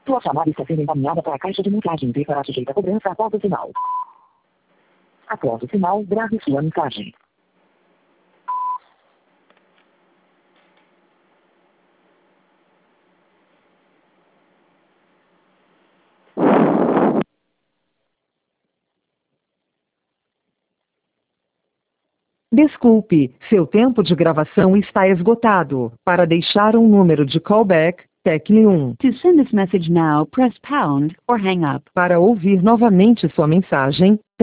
Sua chamada está sendo encaminhada para a caixa de mensagens e será sujeita a cobrança após o sinal. Após o sinal, grave sua mensagem. Desculpe, seu tempo de gravação está esgotado. Para deixar um número de callback, tecle 1. To send this message now, press pound or hang up. Para ouvir novamente sua mensagem,